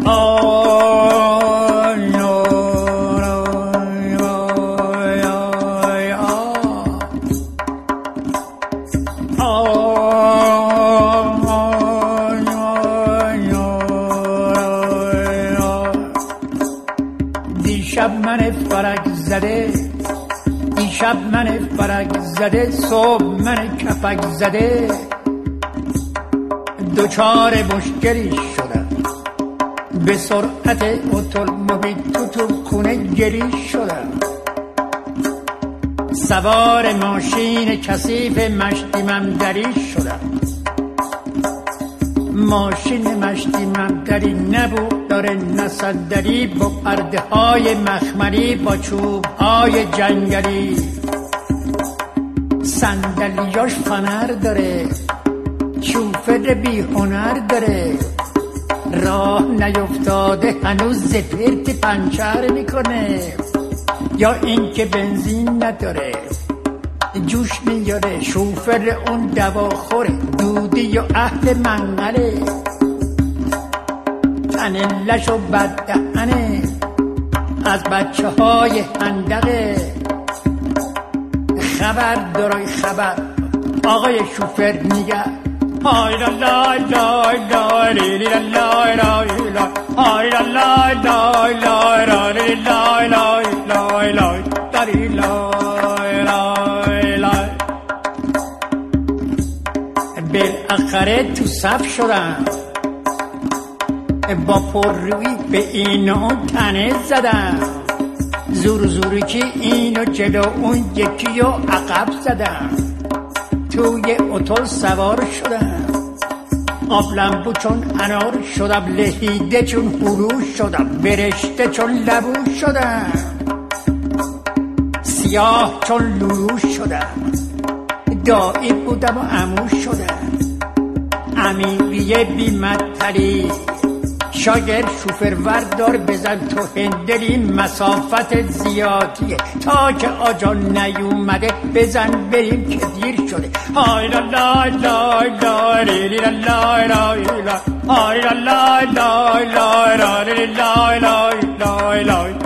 دیشب من فرق زده، دیشب من فرق زده، صبح من کفک زده، دوچار مشکلی شدم، به سرعت اتومبیل تو خونه گری شدم، سوار ماشین کثیف مشتی ممدری شدم. ماشین مشتی ممدری نبود داره نصدری، با پرده های مخملی، با چوب های جنگلی، صندلیاش فنر داره، شوفر بی هنر داره، راه نیفتاده هنوز زپرت پنچر میکنه، یا این که بنزین نداره جوش میاره، شوفر اون دواخوره، دودی و عهد منقله، تنلش و بددهنه، از بچه های هندقه. خبر دارای خبر آقای شوفر میگه های لا لا لا لا لی لا لا لا لا های لا لا لا لا لا لی لا لا لا لا لا لا بالاخره تو صف شدم، با پررویی به این و اون تنه زدم، زور زوری که اینو جلو اون یکی رو عقب زدم، توی اتول سوار شدم، آبلمبو چون انار شدم، لهیده چون هلو شدم، برشته چون لبو شدم، سیاه چون لولو شدم، دایی بودم و عمو شدم، امیریه بیمدتری، شاگر شوفر وردار بزن تو هندلی، مسافت زیادیه تا که آجا نیومده، بزن بریم که دیر شده. های لا لا لا لا لی لا لا لا لا های لا لا لا لا لا لا لا لا